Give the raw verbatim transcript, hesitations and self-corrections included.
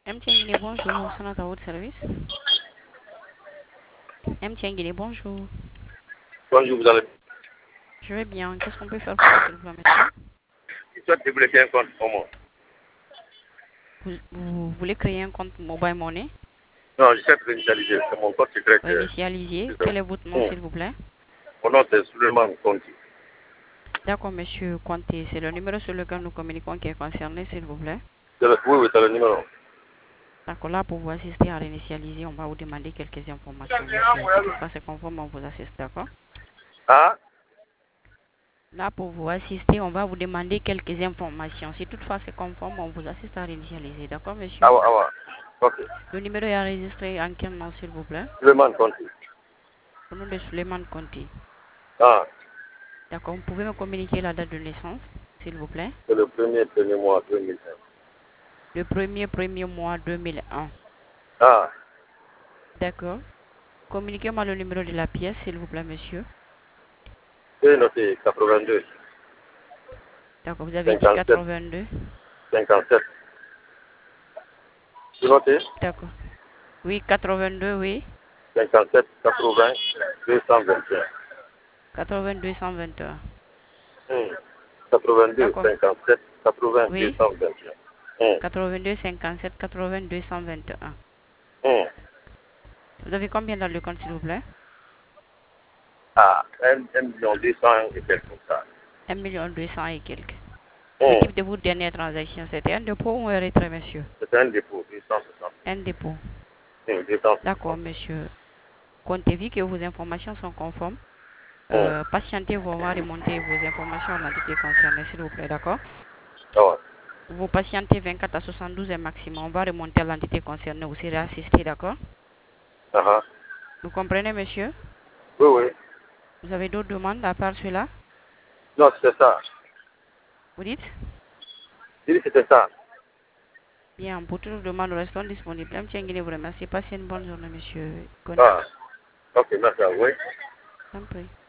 M T N Guinée, bonjour, c'est notre votre service. M T N Guinée, bonjour. Bonjour, vous allez. Je vais bien. Qu'est-ce qu'on peut faire pour vous, s'il vous plaît, monsieur? Je souhaite débloquer un compte pour moi. Vous, vous voulez créer un compte Mobile Money? Non, je souhaite réinitialiser. C'est mon compte secret. que- Initialiser. c'est ça. Quel est votre nom, Hum. s'il vous plaît? Mon nom c'est Suleiman Conti. D'accord, monsieur Conté. C'est le numéro sur lequel nous communiquons qui est concerné, s'il vous plaît. C'est le- Oui, oui, c'est le numéro. D'accord, là, pour vous assister à réinitialiser, on va vous demander quelques informations, monsieur. Si toutefois c'est conforme, on vous assiste, d'accord? Ah, Là, pour vous assister, on va vous demander quelques informations. Si toutefois c'est conforme, on vous assiste à réinitialiser, d'accord, monsieur? ah, ouais, ah, ouais. Ok. Le numéro est enregistré en quel nom, s'il vous plaît? Suleiman Conti. Au nom de Suleiman Conti. Ah, D'accord, vous pouvez me communiquer la date de naissance, s'il vous plaît? c'est le premier, premier mois deux mille un. Le premier premier mois deux mille un. Ah, D'accord. Communiquez-moi le numéro de la pièce, s'il vous plaît, monsieur. j'ai noté quatre-vingt-deux, D'accord, vous avez dit cinquante-sept, quatre-vingt-deux. cinquante-sept. J'ai noté D'accord. Oui, quatre-vingt-deux, oui. cinquante-sept, quatre-vingts, deux cent vingt et un. quatre-vingt-deux cent vingt et un. Hum. quatre-vingt-deux, D'accord. cinquante-sept, quatre-vingts, deux Oui. cent vingt et un. Hum. quatre-vingt-deux cinquante-sept quatre-vingt-deux cent vingt et un. Hum. Vous avez combien dans le compte, s'il vous plaît? Ah, un, un million deux cents et quelque comme ça. Un million deux cents et quelques. Le Hum. type de votre dernière transaction, c'était un dépôt ou un retrait, monsieur? C'est un dépôt, deux cent soixante. Un dépôt. Hum, deux cent D'accord, soixante. monsieur. Comptez-vous que vos informations sont conformes? Hum. Euh, patientez-vous, on va remonter vos informations à l'entité concernée, s'il vous plaît, d'accord? Ah ouais. Vous patientez vingt-quatre à soixante-douze heures maximum, on va remonter à l'entité concernée, vous serez assisté, d'accord? Ah ah. Vous comprenez, monsieur? Oui, oui. Vous avez d'autres demandes à part cela? Non, c'était ça. Vous dites? J'ai dit que c'était ça. Bien, pour toutes les demandes, nous restons disponibles. M T N Guinée vous remercie. Passez une bonne journée, monsieur Conti. Ah, ok, merci à vous. Oui. Tant pis.